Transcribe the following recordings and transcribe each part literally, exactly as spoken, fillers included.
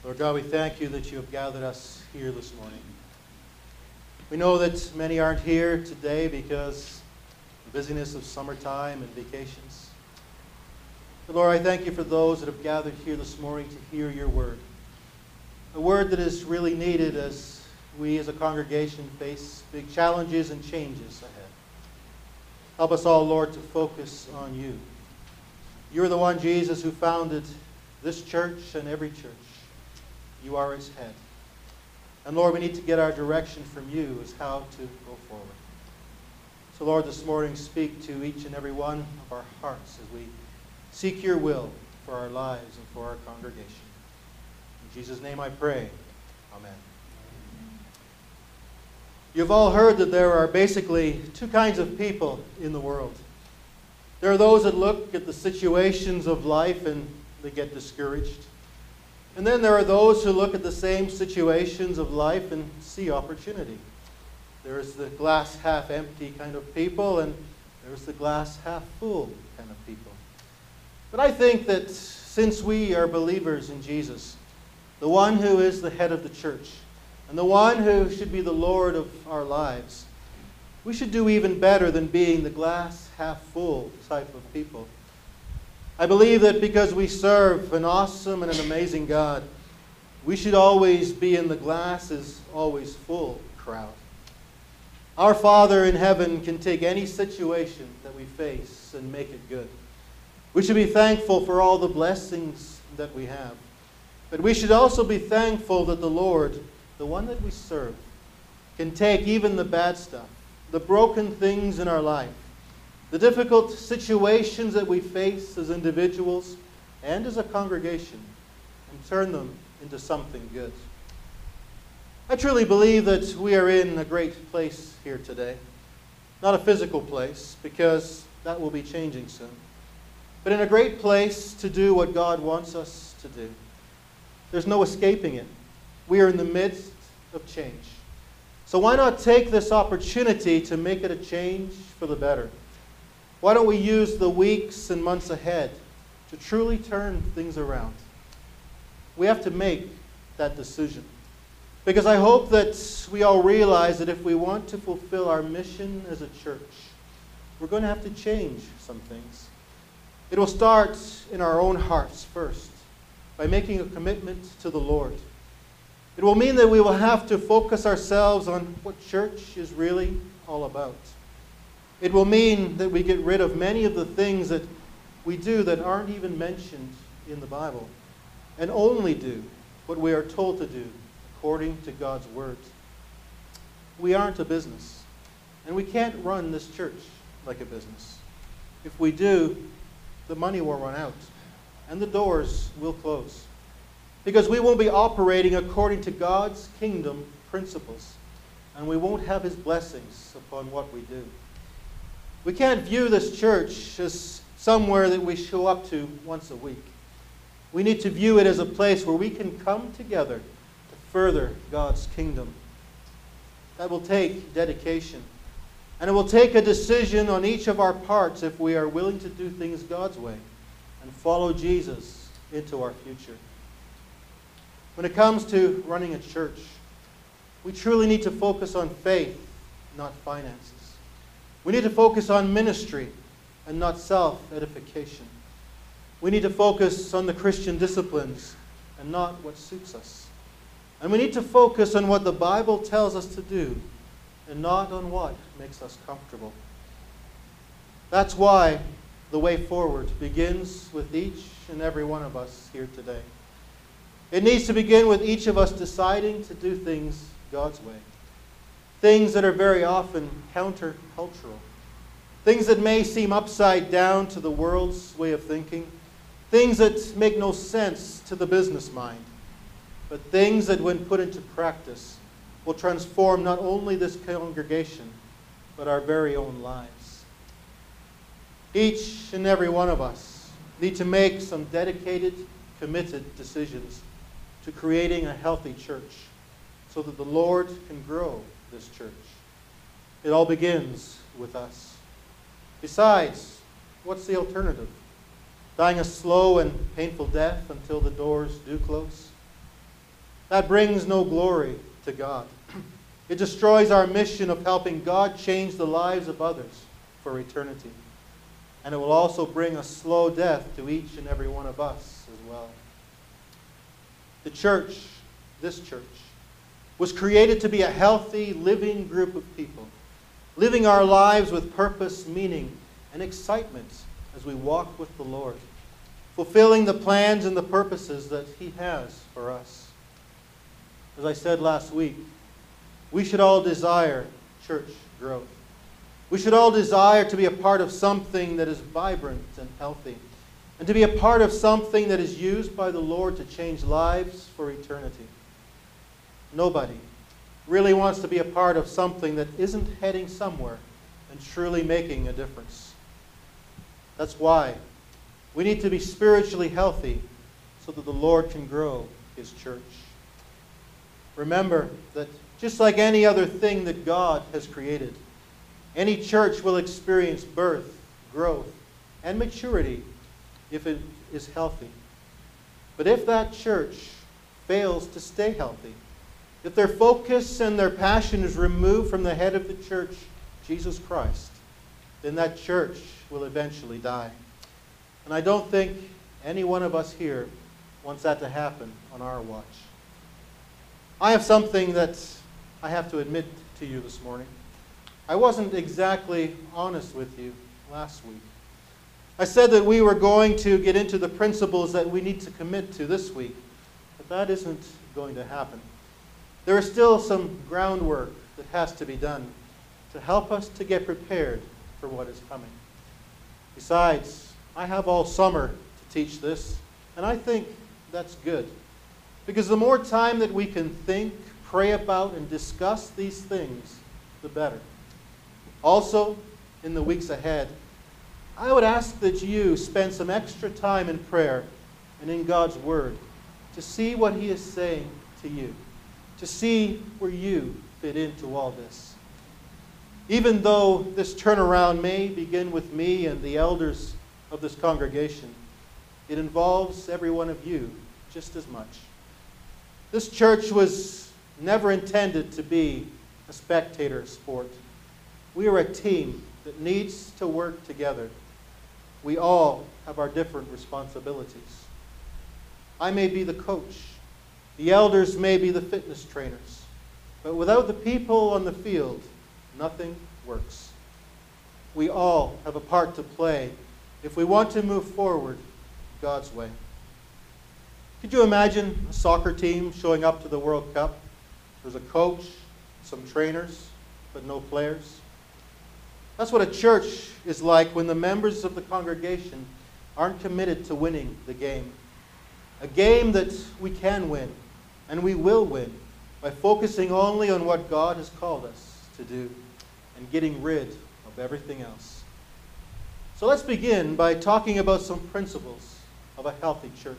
Lord God, we thank you that you have gathered us here this morning. We know that many aren't here today because of the busyness of summertime and vacations. But Lord, I thank you for those that have gathered here this morning to hear your word. A word that is really needed as we as a congregation face big challenges and changes ahead. Help us all, Lord, to focus on you. You're the one, Jesus, who founded this church and every church. You are its head. And Lord, we need to get our direction from you as how to go forward. So Lord, this morning speak to each and every one of our hearts as we seek your will for our lives and for our congregation. In Jesus' name I pray. Amen. You've all heard that there are basically two kinds of people in the world. There are those that look at the situations of life and they get discouraged. And then there are those who look at the same situations of life and see opportunity. There's the glass half empty kind of people, and there's the glass half full kind of people. But I think that since we are believers in Jesus, the one who is the head of the church, and the one who should be the Lord of our lives, we should do even better than being the glass half full type of people. I believe that because we serve an awesome and an amazing God, we should always be in the glass is always full crowd. Our Father in heaven can take any situation that we face and make it good. We should be thankful for all the blessings that we have. But we should also be thankful that the Lord, the one that we serve, can take even the bad stuff, the broken things in our life, the difficult situations that we face as individuals and as a congregation, and turn them into something good. I truly believe that we are in a great place here today. Not a physical place, because that will be changing soon. But in a great place to do what God wants us to do. There's no escaping it. We are in the midst of change. So why not take this opportunity to make it a change for the better? Why don't we use the weeks and months ahead to truly turn things around? We have to make that decision. Because I hope that we all realize that if we want to fulfill our mission as a church, we're going to have to change some things. It will start in our own hearts first, by making a commitment to the Lord. It will mean that we will have to focus ourselves on what church is really all about. It will mean that we get rid of many of the things that we do that aren't even mentioned in the Bible, and only do what we are told to do according to God's Word. We aren't a business, and we can't run this church like a business. If we do, the money will run out, and the doors will close, because we won't be operating according to God's kingdom principles, and we won't have His blessings upon what we do. We can't view this church as somewhere that we show up to once a week. We need to view it as a place where we can come together to further God's kingdom. That will take dedication. And it will take a decision on each of our parts if we are willing to do things God's way and follow Jesus into our future. When it comes to running a church, we truly need to focus on faith, not finances. We need to focus on ministry and not self-edification. We need to focus on the Christian disciplines and not what suits us. And we need to focus on what the Bible tells us to do and not on what makes us comfortable. That's why the way forward begins with each and every one of us here today. It needs to begin with each of us deciding to do things God's way. Things that are very often countercultural. Things that may seem upside down to the world's way of thinking. Things that make no sense to the business mind. But things that, when put into practice, will transform not only this congregation, but our very own lives. Each and every one of us need to make some dedicated, committed decisions to creating a healthy church so that the Lord can grow this church. It all begins with us. Besides, what's the alternative? Dying a slow and painful death until the doors do close? that brings no glory to God. It destroys our mission of helping God change the lives of others for eternity. And it will also bring a slow death to each and every one of us as well. The church, this church, was created to be a healthy, living group of people, living our lives with purpose, meaning, and excitement as we walk with the Lord, fulfilling the plans and the purposes that He has for us. As I said last week, we should all desire church growth. We should all desire to be a part of something that is vibrant and healthy, and to be a part of something that is used by the Lord to change lives for eternity. Nobody really wants to be a part of something that isn't heading somewhere and truly making a difference. That's why we need to be spiritually healthy so that the Lord can grow His church. Remember that just like any other thing that God has created, any church will experience birth, growth, and maturity if it is healthy. But if that church fails to stay healthy, if their focus and their passion is removed from the head of the church, Jesus Christ, then that church will eventually die. And I don't think any one of us here wants that to happen on our watch. I have something that I have to admit to you this morning. I wasn't exactly honest with you last week. I said that we were going to get into the principles that we need to commit to this week, but that isn't going to happen. There is still some groundwork that has to be done to help us to get prepared for what is coming. Besides, I have all summer to teach this, and I think that's good. Because the more time that we can think, pray about, and discuss these things, the better. Also, in the weeks ahead, I would ask that you spend some extra time in prayer and in God's Word to see what He is saying to you, to see where you fit into all this. Even though this turnaround may begin with me and the elders of this congregation, it involves every one of you just as much. This church was never intended to be a spectator sport. We are a team that needs to work together. We all have our different responsibilities. I may be the coach. The elders may be the fitness trainers. But without the people on the field, nothing works. We all have a part to play if we want to move forward God's way. Could you imagine a soccer team showing up to the World Cup? There's a coach, some trainers, but no players. That's what a church is like when the members of the congregation aren't committed to winning the game. A game that we can win, and we will win, by focusing only on what God has called us to do and getting rid of everything else. So let's begin by talking about some principles of a healthy church.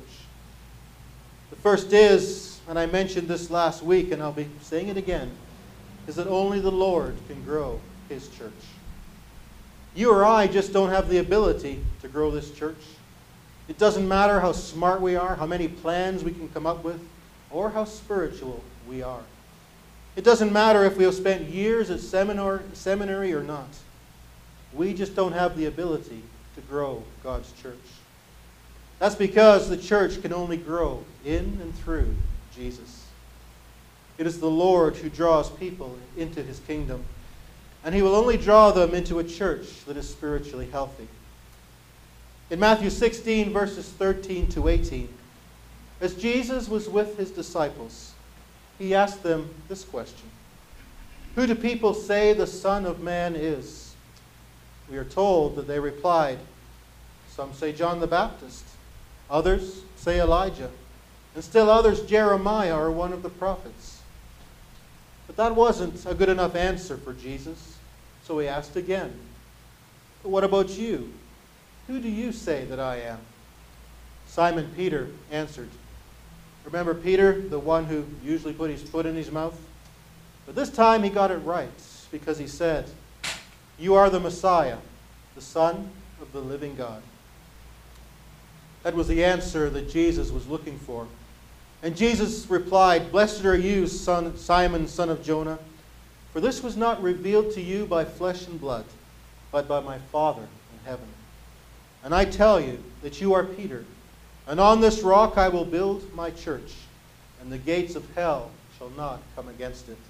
The first is, and I mentioned this last week, and I'll be saying it again, is that only the Lord can grow His church. You or I just don't have the ability to grow this church. It doesn't matter how smart we are, how many plans we can come up with, or how spiritual we are. It doesn't matter if we have spent years at seminar, seminary or not. We just don't have the ability to grow God's church. That's because the church can only grow in and through Jesus. It is the Lord who draws people into His kingdom, and He will only draw them into a church that is spiritually healthy. In Matthew sixteen, verses thirteen to eighteen, as Jesus was with His disciples, He asked them this question: "Who do people say the Son of Man is?" We are told that they replied, "Some say John the Baptist, others say Elijah, and still others Jeremiah or one of the prophets." But that wasn't a good enough answer for Jesus, so He asked again, "But what about you? Who do you say that I am?" Simon Peter answered. Remember Peter, the one who usually put his foot in his mouth? But this time he got it right, because he said, "You are the Messiah, the Son of the living God." That was the answer that Jesus was looking for. And Jesus replied, "Blessed are you, son, Simon, son of Jonah, for this was not revealed to you by flesh and blood, but by my Father in heaven. And I tell you that you are Peter, and on this rock I will build my church, and the gates of hell shall not come against it."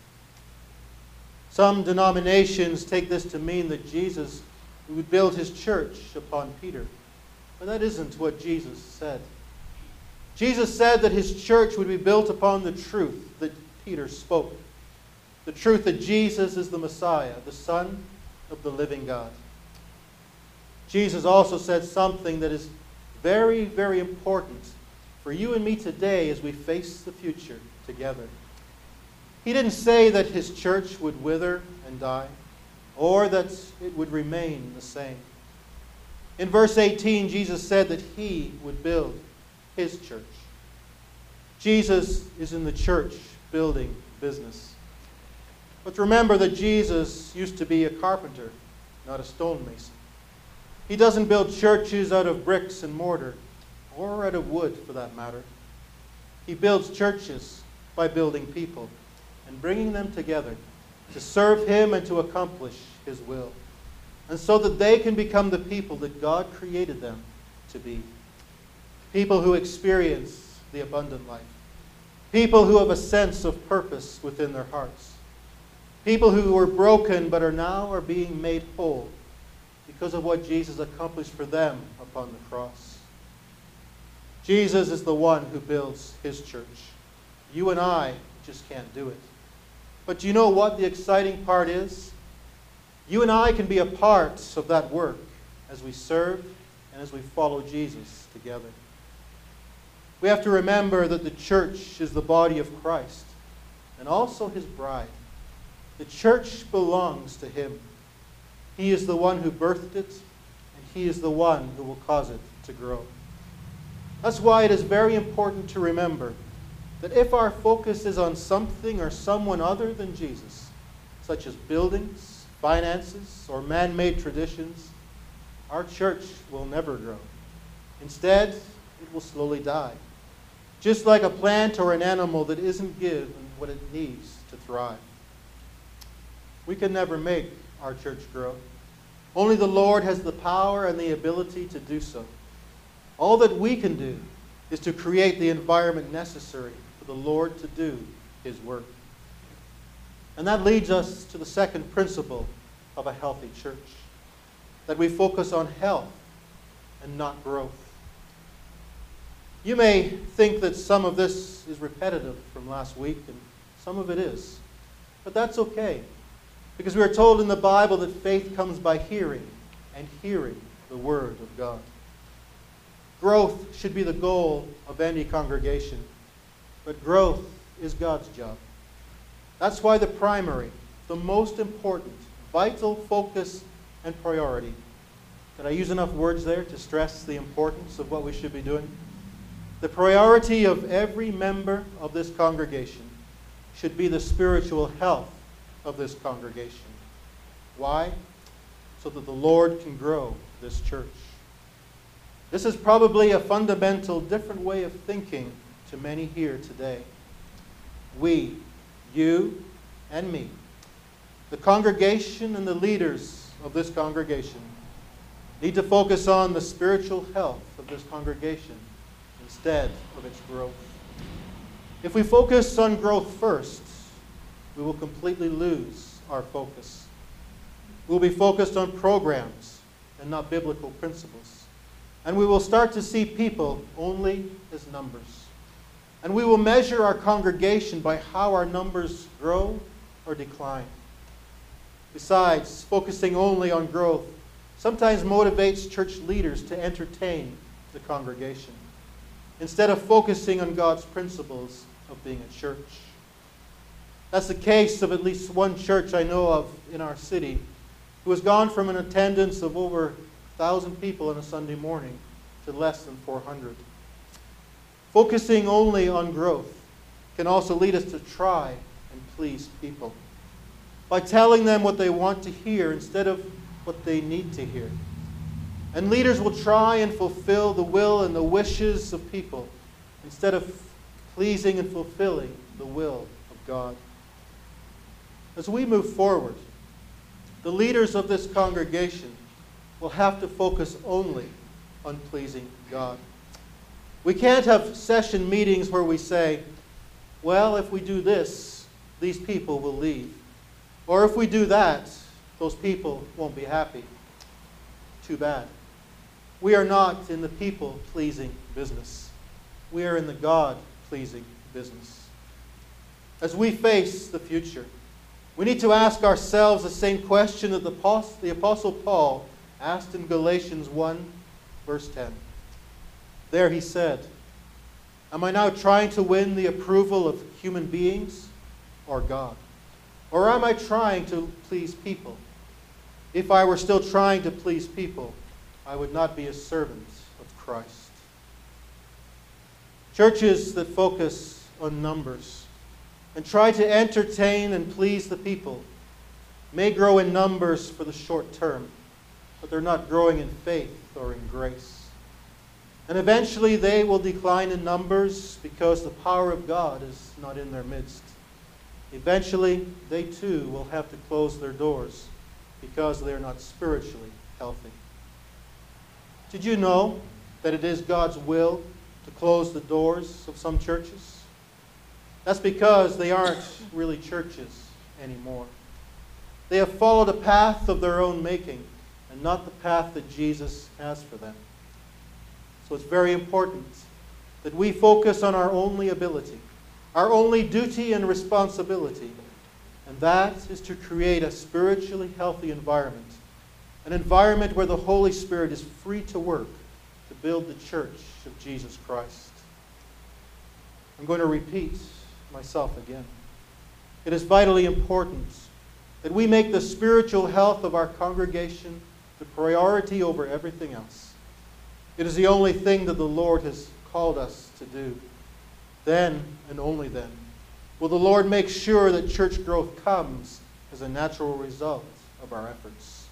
Some denominations take this to mean that Jesus would build his church upon Peter, but that isn't what Jesus said. Jesus said that his church would be built upon the truth that Peter spoke, the truth that Jesus is the Messiah, the Son of the living God. Jesus also said something that is very, very important for you and me today as we face the future together. He didn't say that his church would wither and die, or that it would remain the same. In verse eighteen, Jesus said that he would build his church. Jesus is in the church building business. But remember that Jesus used to be a carpenter, not a stonemason. He doesn't build churches out of bricks and mortar, or out of wood for that matter. He builds churches by building people and bringing them together to serve him and to accomplish his will, and so that they can become the people that God created them to be. People who experience the abundant life. People who have a sense of purpose within their hearts. People who were broken but are now are being made whole because of what Jesus accomplished for them upon the cross. Jesus is the one who builds his church. You and I just can't do it. But do you know what the exciting part is? You and I can be a part of that work as we serve and as we follow Jesus together. We have to remember that the church is the body of Christ and also his bride. The church belongs to him. He is the one who birthed it, and he is the one who will cause it to grow. That's why it is very important to remember that if our focus is on something or someone other than Jesus, such as buildings, finances, or man-made traditions, our church will never grow. Instead, it will slowly die. Just like a plant or an animal that isn't given what it needs to thrive. We can never make our church grow. Only the Lord has the power and the ability to do so. All that we can do is to create the environment necessary for the Lord to do his work. And that leads us to the second principle of a healthy church, that we focus on health and not growth. You may think that some of this is repetitive from last week, and some of it is. But that's okay, because we are told in the Bible that faith comes by hearing, and hearing the Word of God. Growth should be the goal of any congregation, but growth is God's job. That's why the primary, the most important, vital focus and priority. Did I use enough words there to stress the importance of what we should be doing? The priority of every member of this congregation should be the spiritual health of this congregation. Why? So that the Lord can grow this church. This is probably a fundamental different way of thinking to many here today. We, you and me, the congregation and the leaders of this congregation, need to focus on the spiritual health of this congregation instead of its growth. If we focus on growth first, we will completely lose our focus. We'll be focused on programs and not biblical principles. And we will start to see people only as numbers. And we will measure our congregation by how our numbers grow or decline. Besides, focusing only on growth sometimes motivates church leaders to entertain the congregation, instead of focusing on God's principles of being a church. That's the case of at least one church I know of in our city, who has gone from an attendance of over one thousand people on a Sunday morning to less than four hundred. Focusing only on growth can also lead us to try and please people by telling them what they want to hear instead of what they need to hear. And leaders will try and fulfill the will and the wishes of people instead of pleasing and fulfilling the will of God. As we move forward, the leaders of this congregation will have to focus only on pleasing God. We can't have session meetings where we say, well, if we do this, these people will leave. Or if we do that, those people won't be happy. Too bad. We are not in the people-pleasing business. We are in the God-pleasing business. As we face the future, we need to ask ourselves the same question that the Apostle Paul asked in Galatians one, verse ten. There he said, am I now trying to win the approval of human beings or God? Or am I trying to please people? If I were still trying to please people, I would not be a servant of Christ. Churches that focus on numbers and try to entertain and please the people may grow in numbers for the short term, but they're not growing in faith or in grace. And eventually they will decline in numbers because the power of God is not in their midst. Eventually, they too will have to close their doors because they are not spiritually healthy. Did you know that it is God's will to close the doors of some churches? That's because they aren't really churches anymore. They have followed a path of their own making and not the path that Jesus has for them. So it's very important that we focus on our only ability, our only duty and responsibility, and that is to create a spiritually healthy environment, an environment where the Holy Spirit is free to work to build the church of Jesus Christ. I'm going to repeat myself again. It is vitally important that we make the spiritual health of our congregation the priority over everything else. It is the only thing that the Lord has called us to do. Then, and only then, will the Lord make sure that church growth comes as a natural result of our efforts.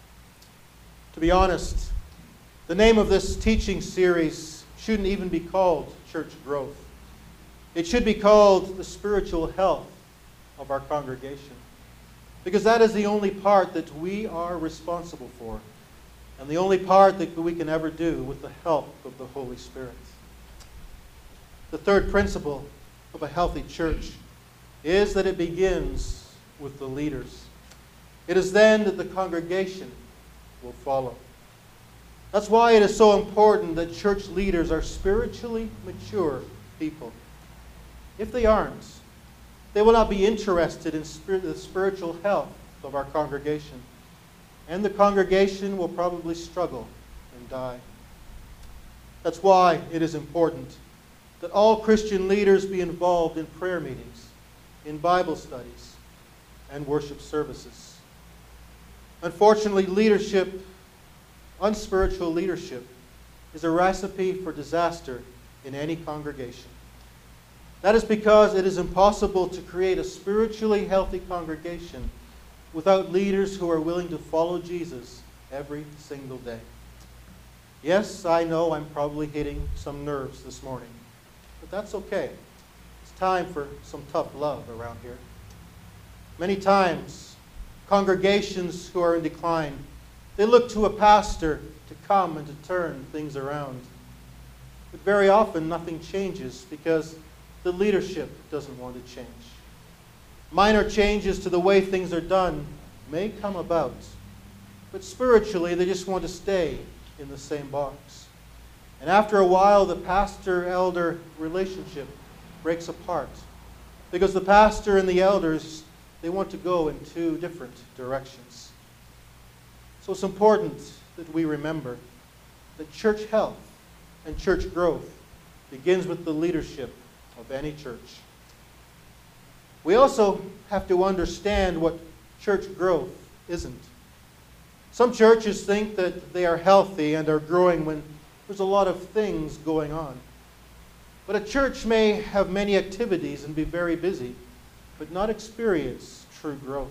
To be honest, the name of this teaching series shouldn't even be called Church Growth. It should be called the spiritual health of our congregation, because that is the only part that we are responsible for, and the only part that we can ever do with the help of the Holy Spirit. The third principle of a healthy church is that it begins with the leaders. It is then that the congregation will follow. That's why it is so important that church leaders are spiritually mature people. If they aren't, they will not be interested in spirit, the spiritual health of our congregation, and the congregation will probably struggle and die. That's why it is important that all Christian leaders be involved in prayer meetings, in Bible studies, and worship services. Unfortunately, leadership, unspiritual leadership, is a recipe for disaster in any congregation. That is because it is impossible to create a spiritually healthy congregation without leaders who are willing to follow Jesus every single day. Yes, I know I'm probably hitting some nerves this morning, but that's okay. It's time for some tough love around here. Many times, congregations who are in decline, they look to a pastor to come and to turn things around. But very often, nothing changes because the leadership doesn't want to change. Minor changes to the way things are done may come about, but spiritually, they just want to stay in the same box. And after a while, the pastor-elder relationship breaks apart because the pastor and the elders, they want to go in two different directions. So it's important that we remember that church health and church growth begins with the leadership of any church. We also have to understand what church growth isn't. Some churches think that they are healthy and are growing when there's a lot of things going on. But a church may have many activities and be very busy, but not experience true growth.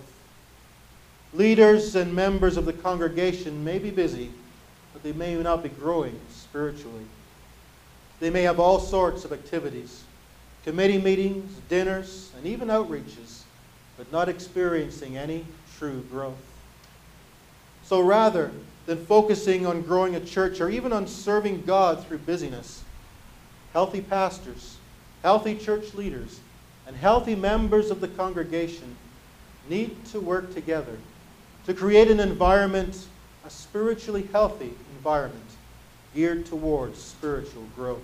Leaders and members of the congregation may be busy, but they may not be growing spiritually. They may have all sorts of activities, committee meetings, dinners, and even outreaches, but not experiencing any true growth. So rather than focusing on growing a church or even on serving God through busyness, healthy pastors, healthy church leaders, and healthy members of the congregation need to work together to create an environment, a spiritually healthy environment, geared towards spiritual growth.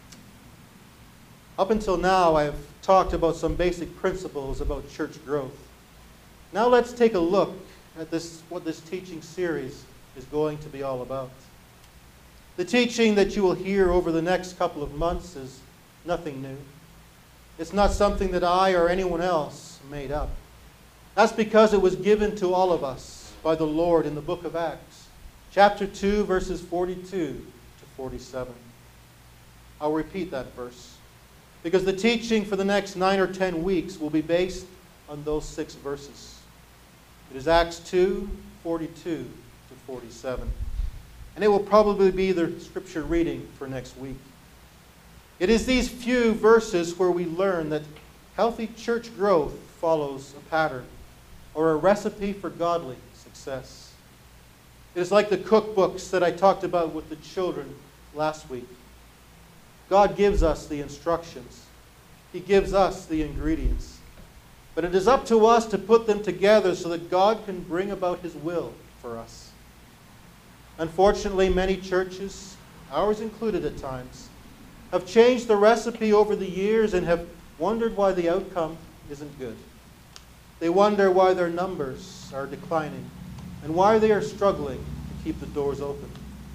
Up until now, I have talked about some basic principles about church growth. Now let's take a look at this, what this teaching series is going to be all about. The teaching that you will hear over the next couple of months is nothing new. It's not something that I or anyone else made up. That's because it was given to all of us by the Lord in the book of Acts, chapter two, verses forty-two to forty-seven. I'll repeat that verse, because the teaching for the next nine or ten weeks will be based on those six verses. It is Acts two, forty-two to forty-seven. And it will probably be the scripture reading for next week. It is these few verses where we learn that healthy church growth follows a pattern or a recipe for godly success. It is like the cookbooks that I talked about with the children last week. God gives us the instructions. He gives us the ingredients. But it is up to us to put them together so that God can bring about His will for us. Unfortunately, many churches, ours included at times, have changed the recipe over the years and have wondered why the outcome isn't good. They wonder why their numbers are declining and why they are struggling to keep the doors open.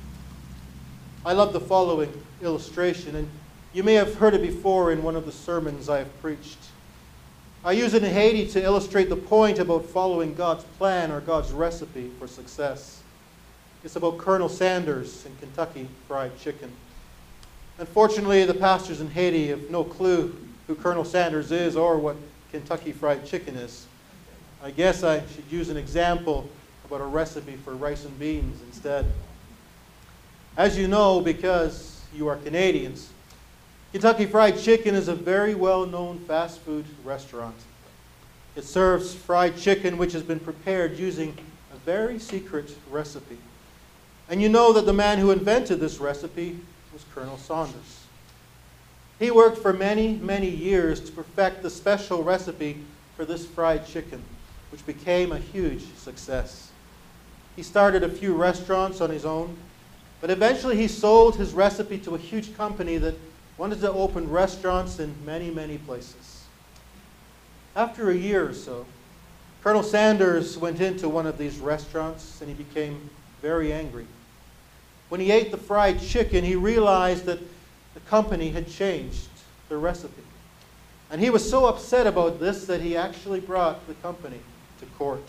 I love the following illustration, and you may have heard it before in one of the sermons I have preached. I use it in Haiti to illustrate the point about following God's plan or God's recipe for success. It's about Colonel Sanders and Kentucky Fried Chicken. Unfortunately, the pastors in Haiti have no clue who Colonel Sanders is or what Kentucky Fried Chicken is. I guess I should use an example about a recipe for rice and beans instead. As you know, because you are Canadians, Kentucky Fried Chicken is a very well-known fast food restaurant. It serves fried chicken which has been prepared using a very secret recipe. And you know that the man who invented this recipe was Colonel Sanders. He worked for many, many years to perfect the special recipe for this fried chicken, which became a huge success. He started a few restaurants on his own, but eventually he sold his recipe to a huge company that wanted to open restaurants in many, many places. After a year or so, Colonel Sanders went into one of these restaurants and he became very angry. When he ate the fried chicken, he realized that the company had changed the recipe. And he was so upset about this that he actually brought the company to court.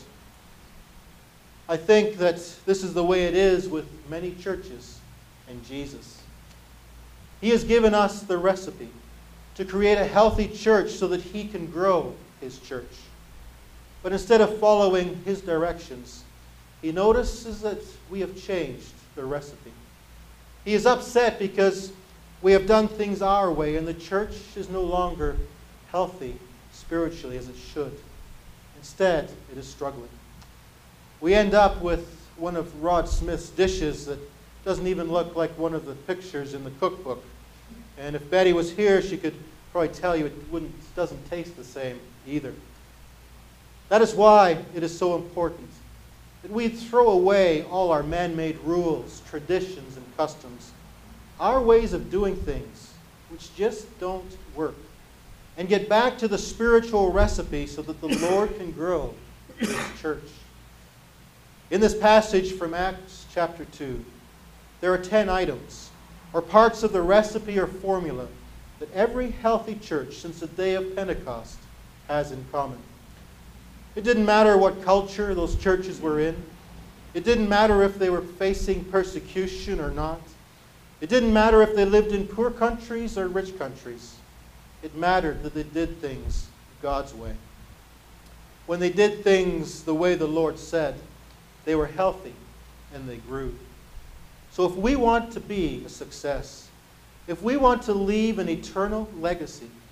I think that this is the way it is with many churches and Jesus. He has given us the recipe to create a healthy church so that He can grow His church. But instead of following His directions, He notices that we have changed the recipe. He is upset because we have done things our way and the church is no longer healthy spiritually as it should. Instead, it is struggling. We end up with one of Rod Smith's dishes that doesn't even look like one of the pictures in the cookbook. And if Betty was here, she could probably tell you it wouldn't, doesn't taste the same either. That is why it is so important that we throw away all our man-made rules, traditions, and customs, our ways of doing things which just don't work, and get back to the spiritual recipe so that the Lord can grow His church. In this passage from Acts chapter two, there are ten items, or parts of the recipe or formula, that every healthy church since the day of Pentecost has in common. It didn't matter what culture those churches were in. It didn't matter if they were facing persecution or not. It didn't matter if they lived in poor countries or rich countries. It mattered that they did things God's way. When they did things the way the Lord said, they were healthy and they grew. So if we want to be a success, if we want to leave an eternal legacy,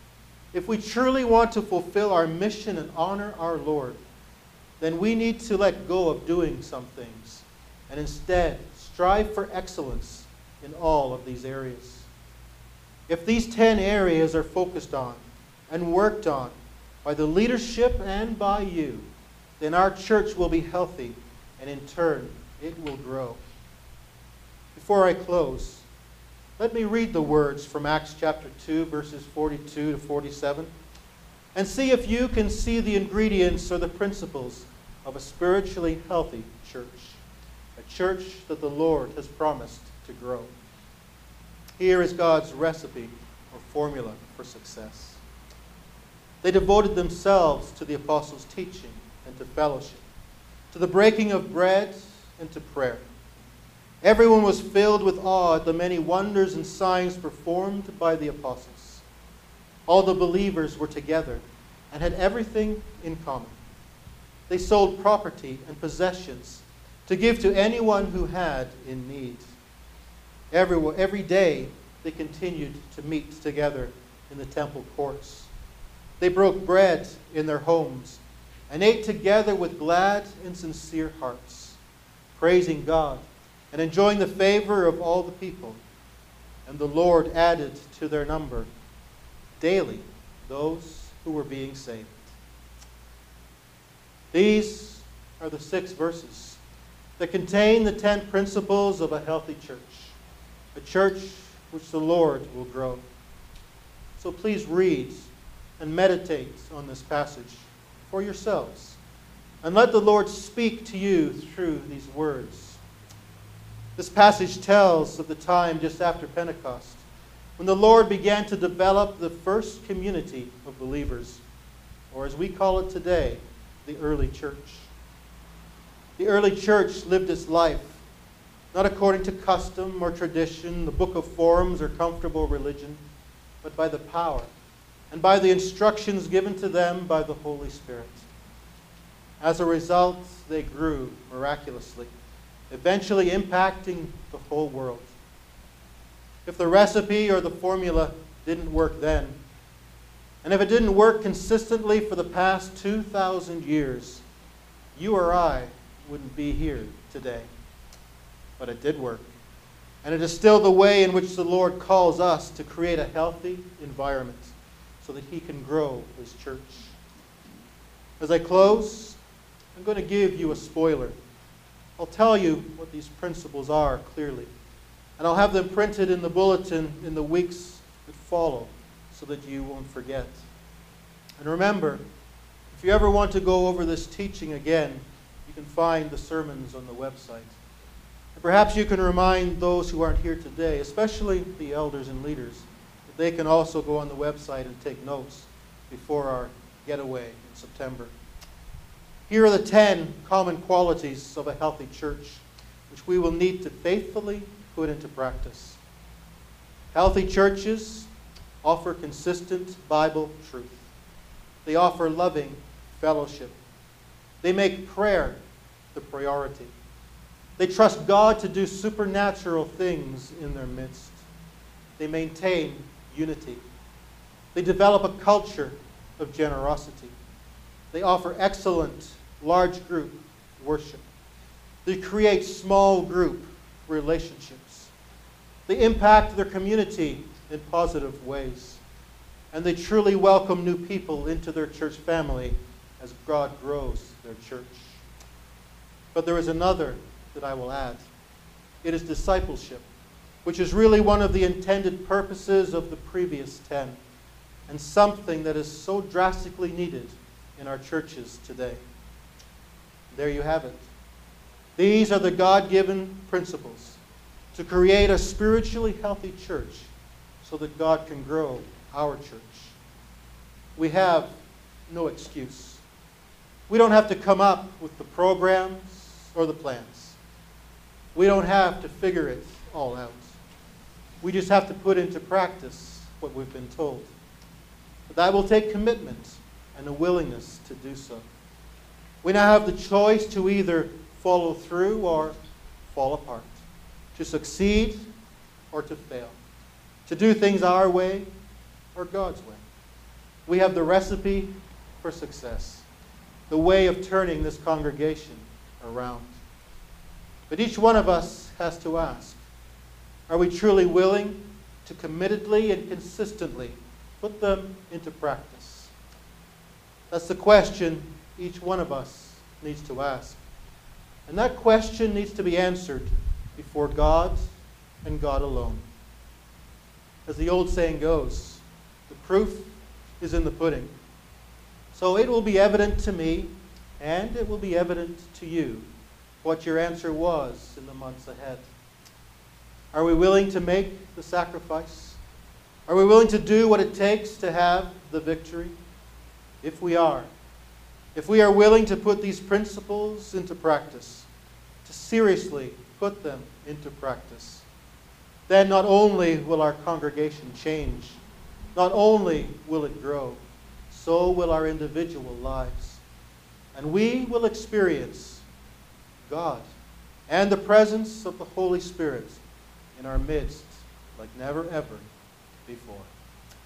If we truly want to fulfill our mission and honor our Lord, then we need to let go of doing some things and instead strive for excellence in all of these areas. If these ten areas are focused on and worked on by the leadership and by you, then our church will be healthy, and in turn, it will grow. Before I close, let me read the words from Acts chapter two, verses forty-two to forty-seven, and see if you can see the ingredients or the principles of a spiritually healthy church, a church that the Lord has promised to grow. Here is God's recipe or formula for success. They devoted themselves to the apostles' teaching and to fellowship, to the breaking of bread and to prayer. Everyone was filled with awe at the many wonders and signs performed by the apostles. All the believers were together and had everything in common. They sold property and possessions to give to anyone who had in need. Every, every day they continued to meet together in the temple courts. They broke bread in their homes and ate together with glad and sincere hearts, praising God and enjoying the favor of all the people. And the Lord added to their number daily those who were being saved. These are the six verses that contain the ten principles of a healthy church, a church which the Lord will grow. So please read and meditate on this passage for yourselves, and let the Lord speak to you through these words. This passage tells of the time just after Pentecost, when the Lord began to develop the first community of believers, or as we call it today, the early church. The early church lived its life not according to custom or tradition, the book of forms or comfortable religion, but by the power and by the instructions given to them by the Holy Spirit. As a result, they grew miraculously, eventually impacting the whole world. If the recipe or the formula didn't work then, and if it didn't work consistently for the past two thousand years, you or I wouldn't be here today. But it did work. And it is still the way in which the Lord calls us to create a healthy environment so that He can grow His church. As I close, I'm going to give you a spoiler. I'll tell you what these principles are clearly, and I'll have them printed in the bulletin in the weeks that follow so that you won't forget. And remember, if you ever want to go over this teaching again, you can find the sermons on the website. And perhaps you can remind those who aren't here today, especially the elders and leaders, that they can also go on the website and take notes before our getaway in September. Here are the ten common qualities of a healthy church, which we will need to faithfully put into practice. Healthy churches offer consistent Bible truth. They offer loving fellowship. They make prayer the priority. They trust God to do supernatural things in their midst. They maintain unity. They develop a culture of generosity. They offer excellent large group worship. They create small group relationships. They impact their community in positive ways. And they truly welcome new people into their church family as God grows their church. But there is another that I will add. It is discipleship, which is really one of the intended purposes of the previous ten, and something that is so drastically needed in our churches today. There you have it. These are the God-given principles to create a spiritually healthy church so that God can grow our church. We have no excuse. We don't have to come up with the programs or the plans. We don't have to figure it all out. We just have to put into practice what we've been told. But that will take commitment and a willingness to do so. We now have the choice to either follow through or fall apart, to succeed or to fail, to do things our way or God's way. We have the recipe for success, the way of turning this congregation around. But each one of us has to ask, are we truly willing to committedly and consistently put them into practice? That's the question each one of us needs to ask. And that question needs to be answered before God and God alone. As the old saying goes, the proof is in the pudding. So it will be evident to me, and it will be evident to you, what your answer was in the months ahead. Are we willing to make the sacrifice? Are we willing to do what it takes to have the victory? If we are, if we are willing to put these principles into practice, to seriously put them into practice, then not only will our congregation change, not only will it grow, so will our individual lives. And we will experience God and the presence of the Holy Spirit in our midst like never ever before.